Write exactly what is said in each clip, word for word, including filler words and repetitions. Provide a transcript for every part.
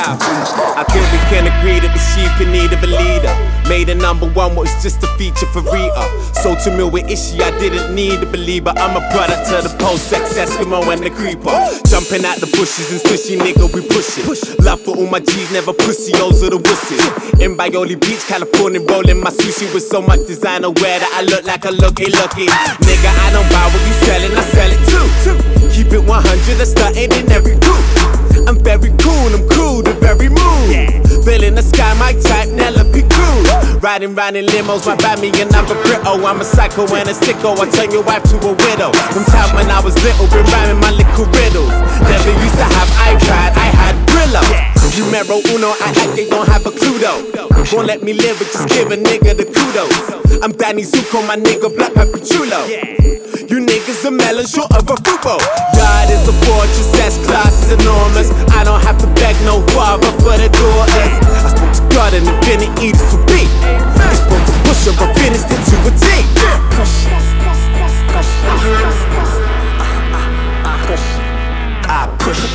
style. I think we can agree that the sheep in need of a leader. Made a number one, what was just a feature for Rita. So to me with Ishi, I didn't need a believer. I'm a product of the post-sex Eskimo and the creeper. Jumping out the bushes and swishy nigga, we push it. Love for all my G's, never pussy, those are the wussies. In Bioli Beach, California, rolling my sushi with so much designer wear that I look like a lucky lucky. Nigga, I don't buy what you selling, I sell it too. Keep it one hundred, I started in every group. I'm very cool, I'm cool, the very mood. Feeling the sky, my type, Nelope Cruz. Riding round in limos, right by me another Brito. I'm a psycho and a sicko, I turn your wife to a widow. From time when I was little, been rhyming my little riddles. Never used to have iPad, I had Brillo. Numero uno, I act they don't have a clue though. Won't let me live it, just give a nigga the kudos. I'm Danny Zuko, my nigga Black Pepper Chulo. You niggas are melon short of a fubo. God is a fortress, S-class is enormous. I don't have to beg no father for the daughters. I spoke to God and infinity to be. I spoke to push up, I finished it to a T. Push, push, I push, push,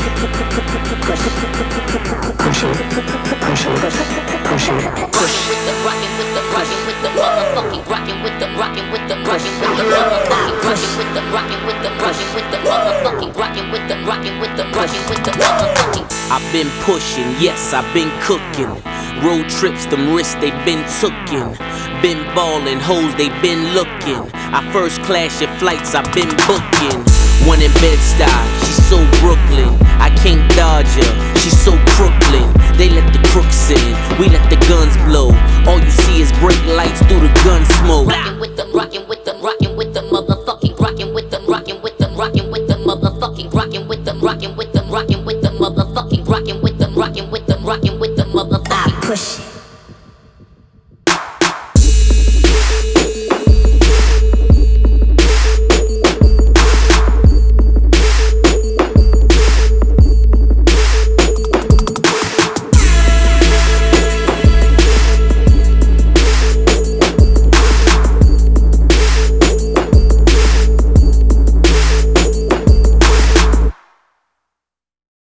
push, push, push. Rockin' with the, rockin' with the motherfucking, rockin' with the, rockin' with the, rockin' with the motherfucking, rockin' with the, rockin' with the, rockin' with the motherfucking, rockin' with the, rockin' with the, rockin' with the motherfucking. I've been pushing, yes, I've been cooking. Road trips, them risks, they been tookin'. Been ballin', hoes, they been looking. I first class your flights, I've been booking. One in Bed-Stuy, she's so Brooklyn. I can't dodge her, she's so Crooklyn. They let the crooks in, we let the guns blow. All you see is brake lights through the gun smoke. Rockin' with the, rockin' with the, rockin' with the motherfucking, rockin' with the, rockin' with the, rockin' with the motherfucking, rockin' with the, rockin' with the, rockin' with the motherfucking, rockin' with the, rockin' with the, rockin' with the motherfucking. Push.